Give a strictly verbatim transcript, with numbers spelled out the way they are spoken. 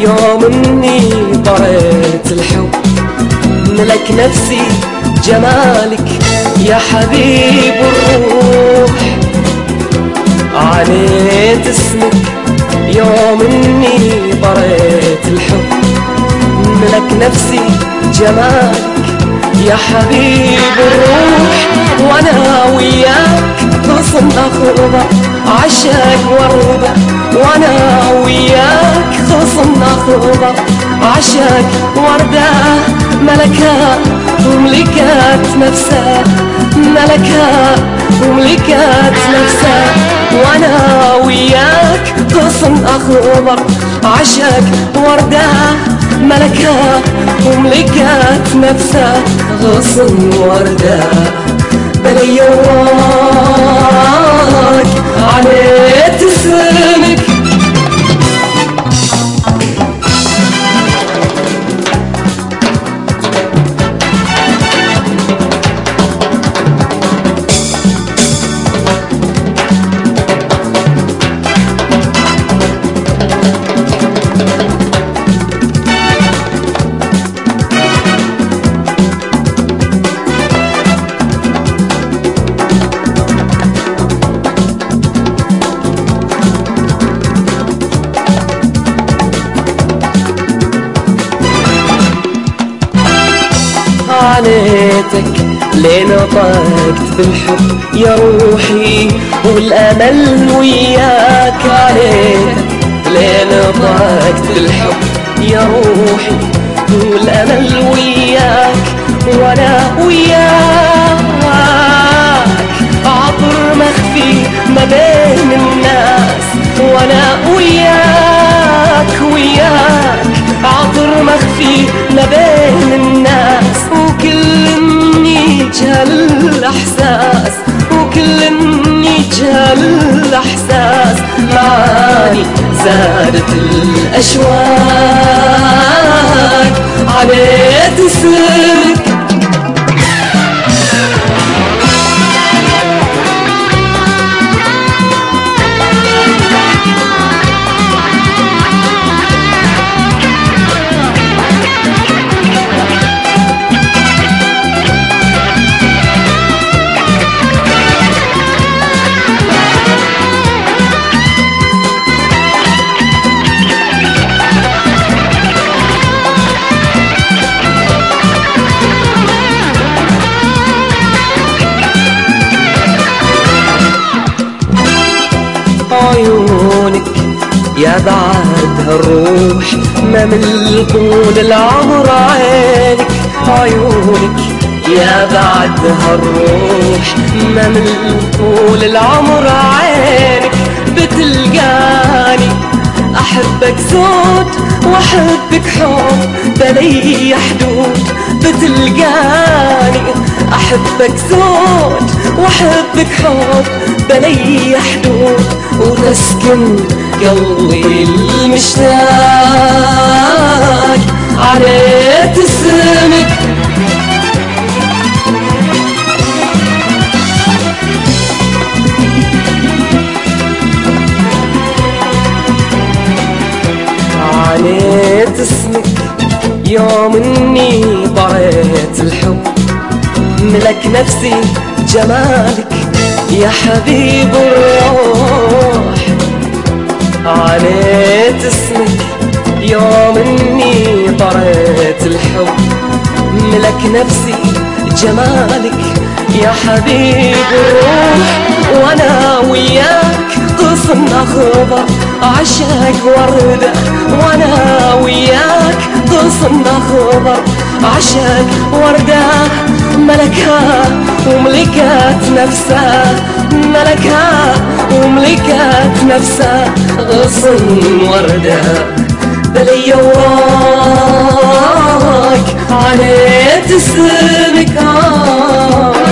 يوم اني طريت الحب ملك نفسي جمالك يا حبيب الروح. عليت اسمك يوم اني طريت الحب ملك نفسي جمالك يا حبيب الروح. وانا وياك غصن اخضر عشاق وردة، وانا وياك غصن اخضر عشاق وردة. ملكها وملكات نفسها، ملكها وملكات نفسها. وانا وياك غصن اخضر عشاق وردة، ملكها وملكات نفسها غصن وردة. بلي وراك عليت اسمك عليتك لين طقت بالحب يا روحي والأمل وياك. عليتك لين طقت بالحب يا روحي والأمل وياك. وانا وياك عطر مخفي ما بين الناس، وانا وياك وياك عطر مخفي ما بين الناس. وكل يجهل الأحساس، وكل يجهل الأحساس. معاني زادت الأشواق عليت اسمك. عيونك يا بعد هالروح ما من طول العمر عينك. عيونك يا بعد هالروح ما من طول العمر عينك. بتلقاني أحبك زود وأحبك حب بلي حدود. بتلقاني أحبك زود وأحبك حب بلي حدود. وتسكن قلبي المشتاق عليت اسمك. عليت اسمك يوم اني طريت الحب ملك نفسي جمالك يا حبيب الروح. عليت اسمك يوم اني طريت الحب ملك نفسي جمالك يا حبيب الروح. وانا وياك غصن اخضر عشاق وردة، وانا وياك غصن اخضر عشاق وردة. ملكها وملكات نفسها، ملكها وملكات نفسها غصن وردة. بلي وراك عليت اسمك.